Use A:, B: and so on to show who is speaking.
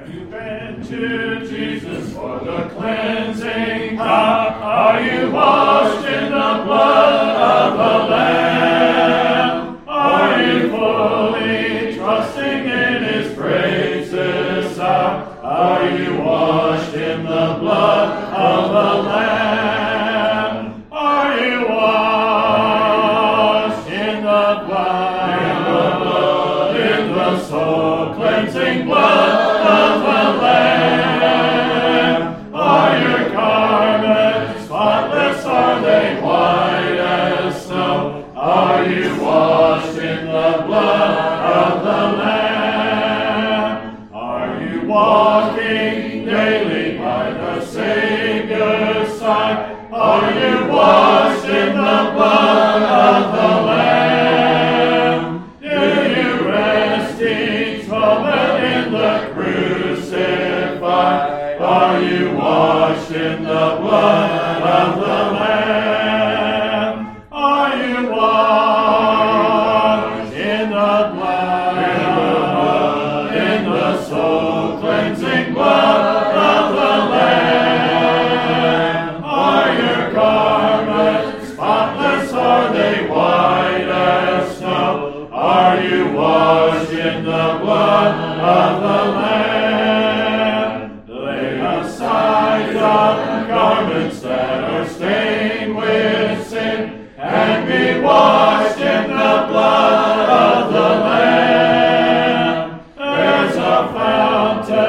A: You've been to Jesus for the cleansing power. Are you washed in the blood of the Lamb? Are you fully trusting in His praises? Are you washed in the blood of the Lamb? Are you washed in the blood, in the soul cleansing blood of the Lamb? Are your garments spotless? Are they white as snow? Are you washed in the blood of the Lamb? Are you walking daily by the Savior's side? Are you washed in the blood of the Lamb? Do you rest each moment in the crucified? Are you washed in the blood of the Lamb? Are you washed in the blood, in the soul cleansing blood of the Lamb? Are your garments spotless? Are they white as snow? Are you washed in the blood of the Lamb? Lay aside the garments that are stained with sin, and be washed in the blood of the Lamb. There's a fountain